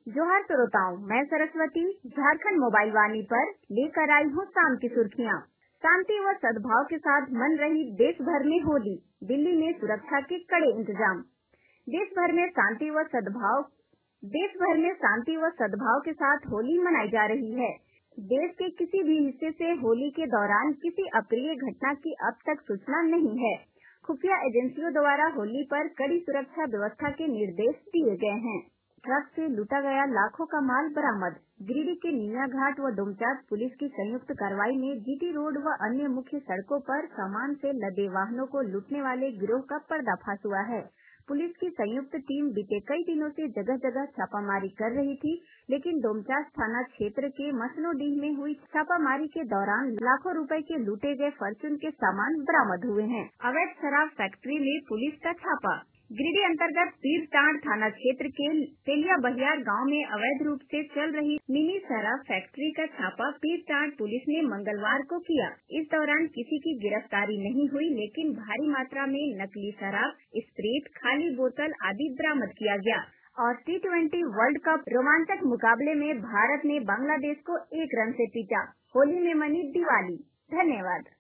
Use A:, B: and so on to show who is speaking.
A: जोहार श्रोताओं, मैं सरस्वती झारखंड मोबाइल वाणी पर लेकर आई हूँ शाम की सुर्खियाँ। शांति व सद्भाव के साथ मन रही देश भर में होली। दिल्ली में सुरक्षा के कड़े इंतजाम। देश भर में शांति व सद्भाव के साथ होली मनाई जा रही है। देश के किसी भी हिस्से से होली के दौरान किसी अप्रिय घटना की अब तक सूचना नहीं है। खुफिया एजेंसियों द्वारा होली पर कड़ी सुरक्षा व्यवस्था के निर्देश दिए गए हैं। ट्रक से लूटा गया लाखों का माल बरामद। गिरिडीह के निया घाट व डोमचांच पुलिस की संयुक्त कार्रवाई में जीटी रोड व अन्य मुख्य सड़कों पर सामान से लदे वाहनों को लूटने वाले गिरोह का पर्दाफाश हुआ है। पुलिस की संयुक्त टीम बीते कई दिनों से जगह जगह छापामारी कर रही थी, लेकिन डोमचांच थाना क्षेत्र के मसनोडीह में हुई छापामारी के दौरान लाखों रुपए के लूटे गए फॉर्च्यून के सामान बरामद हुए हैं। अवैध शराब फैक्ट्री में पुलिस का छापा। गिरिडीह अंतर्गत पीरटांड थाना क्षेत्र के तेलिया बहियार गांव में अवैध रूप से चल रही मिनी शराब फैक्ट्री का छापा पीरटांड पुलिस ने मंगलवार को किया। इस दौरान किसी की गिरफ्तारी नहीं हुई, लेकिन भारी मात्रा में नकली शराब, स्प्रिट, खाली बोतल आदि बरामद किया गया। और T20 वर्ल्ड कप रोमांचक मुकाबले में भारत ने बांग्लादेश को 1 रन से पीटा। होली में मनी दिवाली। धन्यवाद।